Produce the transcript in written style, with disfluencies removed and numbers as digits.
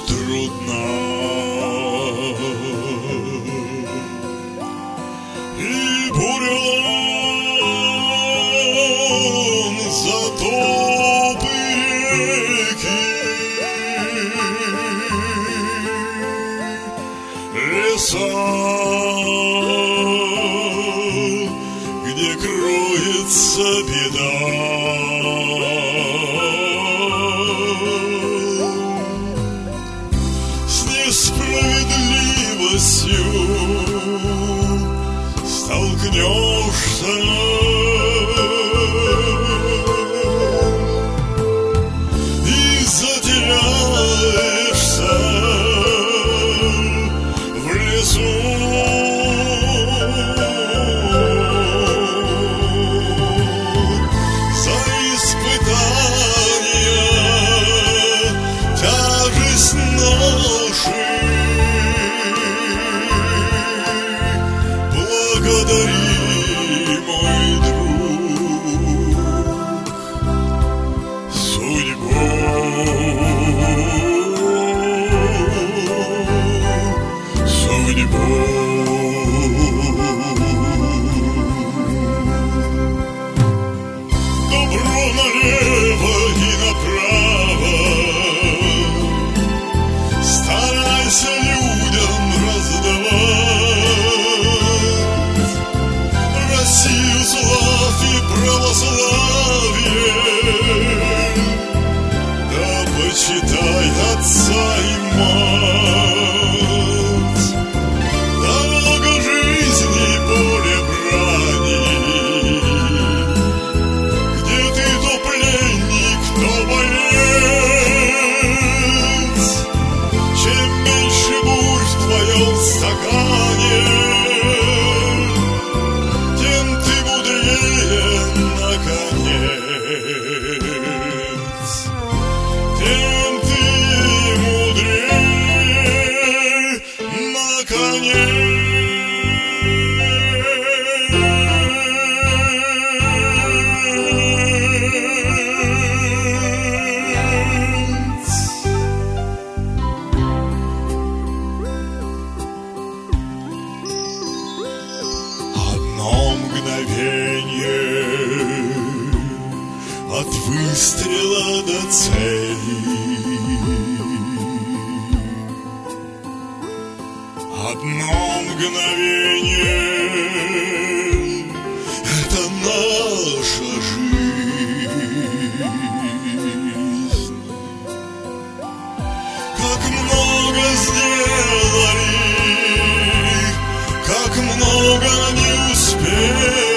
трудна, и бурелом затопы реки, леса, где кроется беда. Справедливостью столкнешься, и затеряешься в лесу. За испытания тяжесть ноши благодари, мой друг, судьбу, судьбу. Добро налево и направо, старайся людям раздавать Россию славь и православие, да почитай отца и мать. Дорога жизни, поле брани, где ты то пленник, то боец. Чем меньше бурь в твоем стакане, тем ты мудрее наконец. Тем ты мудрее наконец. Одно мгновение от выстрела до цели, одно мгновение — это наша жизнь. Как много сделали, как много не успели,